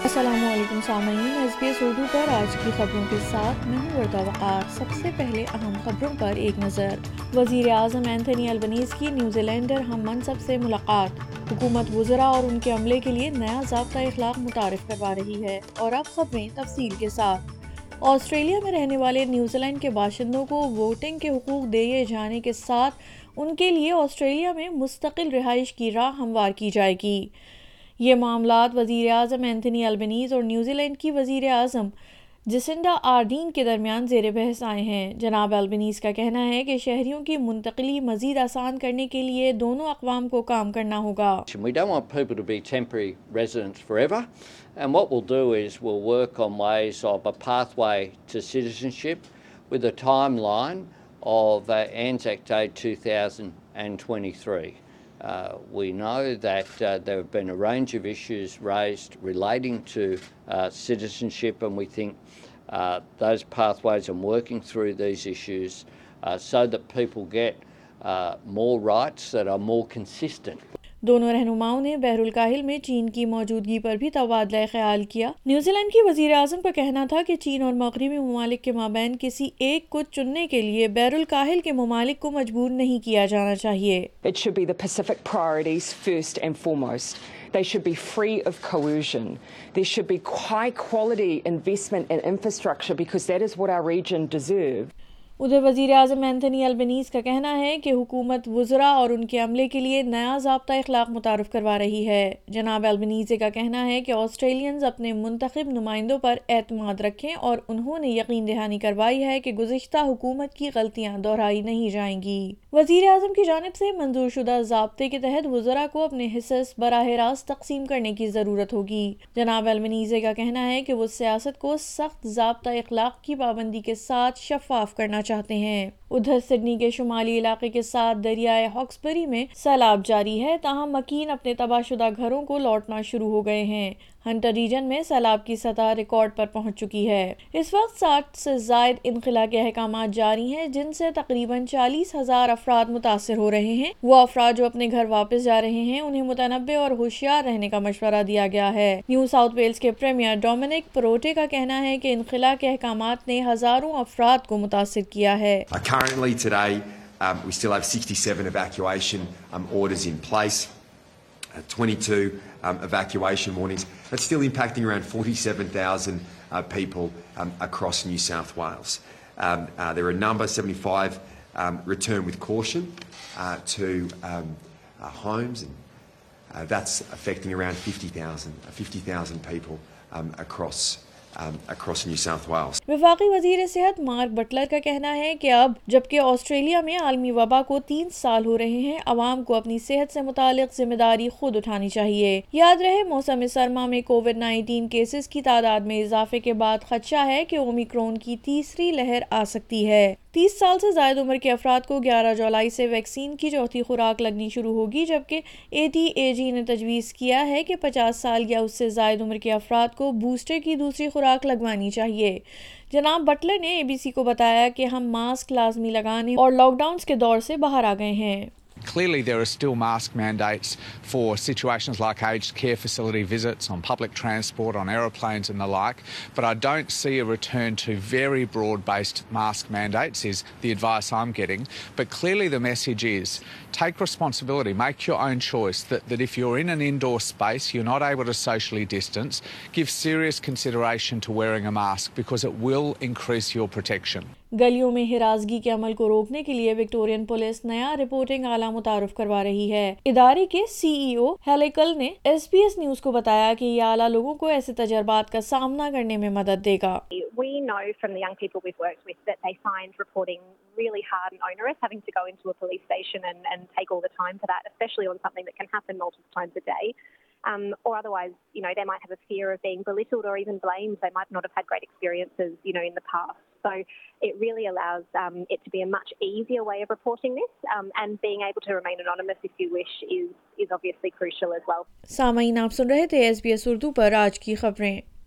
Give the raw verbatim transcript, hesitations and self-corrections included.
अस्सलामुअलैकुम सामीन, S B S Urdu पर आज की खबरों के साथ मैं हूँ वर्दा वक़ार। सबसे पहले अहम खबरों पर एक नज़र। वज़ीर आज़म एंथनी अल्बनीज़ की न्यूजीलैंडर हम मनसब से मुलाकात। हुकूमत वज़रा और उनके अमले के लिए नया ज़ाब्ता इखलाक मुतारिफ करवा रही है। और अब खबरें तफसील के साथ। ऑस्ट्रेलिया में रहने वाले न्यूजीलैंड के बाशिंदों को वोटिंग के हुकूक दिए जाने के साथ उनके लिए ऑस्ट्रेलिया में मुस्तकिल रिहाइश की राह हमवार की जाएगी। ये मामलात वज़ीर आज़म एंथनी अल्बनीज़ और न्यूजीलैंड की वज़ीर आज़म जसिंडा आर्डीन के दरमियान ज़ेर बहस आए हैं। जनाब अल्बनीज़ का कहना है कि शहरियों की मुंतकली मज़ीद आसान करने के लिए दोनों अक़वाम को काम करना होगा। We don't want people to be temporary residents forever, and what we'll do is we'll work on ways of a pathway to citizenship with a timeline of uh, Anzac Day two thousand twenty-three. Uh, we know that uh, there have been a range of issues raised relating to uh, citizenship, and we think uh, those pathways and working through these issues uh, so that people get uh, more rights that are more consistent. दोनों रहनुमाओं ने बहरुल काहिल में चीन की मौजूदगी पर भी तबादला ख्याल किया। न्यूजीलैंड की वज़ीर आज़म का कहना था कि चीन और मग़रिबी ममालिक के माबैन किसी एक को चुनने के लिए बहरुल काहिल के ममालिक को मजबूर नहीं किया जाना चाहिए। It should be the Pacific priorities first and foremost. They should be free of coercion. There should be high quality investment in infrastructure because that is what our region deserves. उधर वज़ीर आज़म एंथनी अल्बनीज़ का कहना है कि हुकूमत वज़रा और उनके अमले के लिए नया ज़ाब्ता इखलाक मुतारिफ करवा रही है। जनाब अल्बनीज़ का कहना है कि ऑस्ट्रेलियंस अपने मुंतखब नुमाइंदों पर एतमाद रखें और उन्होंने यकीन दहानी करवाई है कि गुज़िश्ता हुकूमत की गलतियाँ दोहराई नहीं जाएंगी। वज़ीर आज़म की जानिब से मंजूर शुदा ज़ाब्ते के तहत वज़रा को अपने हिस्स बराह रास्त तकसीम करने की ज़रूरत होगी। जनाब अल्बनीज़ का कहना है कि वो सियासत को सख्त ज़ाब्ता इखलाक की पाबंदी के साथ शफाफ करना चाहते हैं। उधर सिडनी के शुमाली इलाके के साथ दरियाए हॉक्सबरी में सैलाब जारी है, तहां मकीन अपने तबाहशुदा घरों को लौटना शुरू हो गए हैं। हंटर रीजन में सैलाब की सतह रिकॉर्ड पर पहुंच चुकी है। इस वक्त साठ से जायद इनखला के अहकामात जारी हैं, जिनसे तकरीबन चालीस हजार अफराद मुतासर हो रहे हैं। वो अफराद जो अपने घर वापस जा रहे हैं, उन्हें मुतनब्बे और होशियार रहने का मशवरा दिया गया है। न्यू साउथ वेल्स के प्रीमियर डोमिनिक परोटे का कहना है कि इनखला के अहकामात ने हजारों अफराद को मुतासर किया है। Currently today, um, we still have sixty-seven evacuation um, orders in place, uh, twenty-two um, evacuation warnings. That's still impacting around forty-seven thousand uh, people um, across New South Wales. Um, uh, there are a number, seventy-five, um, return with caution uh, to um, uh, homes, and uh, that's affecting around fifty thousand, uh, fifty thousand people um, across Um, across New South Wales. वफाकी वज़ीर सेहत mark Buttler का कहना है कि अब जबकि Australia में आलमी वबा को तीन साल हो रहे हैं, अवाम को अपनी सेहत से मुतालिक जिम्मेदारी खुद उठानी चाहिए। याद रहे, मौसम सरमा में कोविड नाइन्टीन केसेस की तादाद में इजाफे के बाद खदशा है कि ओमिक्रॉन की तीसरी लहर आ सकती है। तीस साल से ज़ायद उम्र के अफराद को ग्यारह जुलाई से वैक्सीन की चौथी खुराक लगनी शुरू होगी, जबकि ए टी ए जी ने तजवीज़ किया है कि पचास साल या उससे ज़ायद उम्र के अफराद को बूस्टर की दूसरी खुराक लगवानी चाहिए। जनाब बटलर ने ए बी सी को बताया कि हम मास्क लाजमी लगाने और लॉकडाउन के दौर से बाहर आ गए हैं। Clearly there are still mask mandates for situations like aged care facility visits, on public transport, on aeroplanes and the like, but I don't see a return to very broad-based mask mandates is the advice I'm getting. But clearly the message is take responsibility, make your own choice, that, that if you're in an indoor space, you're not able to socially distance, give serious consideration to wearing a mask because it will increase your protection. गलियों में हिरासगी के अमल को रोकने के लिए Victorian police नया reporting आला मुतारुफ करवा रही है। इदारे के सी ई ओ हेलिकल ने एस बी एस न्यूज को बताया कि यह आला लोगों को ऐसे तजर्बात का सामना करने में मदद देगा। We know from the young people we've worked with that they find reporting really hard and onerous, having to go into a police station and, and take all the time for that, especially on something that can happen multiple times a day. Um, or otherwise, you know, they might have a fear of being belittled or even blamed. They might not have had great experiences, you know, in the past. So it really allows um, it to be a much easier way of reporting this, um, and being able to remain anonymous if you wish is is obviously crucial as well. सामाईन, आप सुन रहे थे S B S Urdu पर आज की खबरें।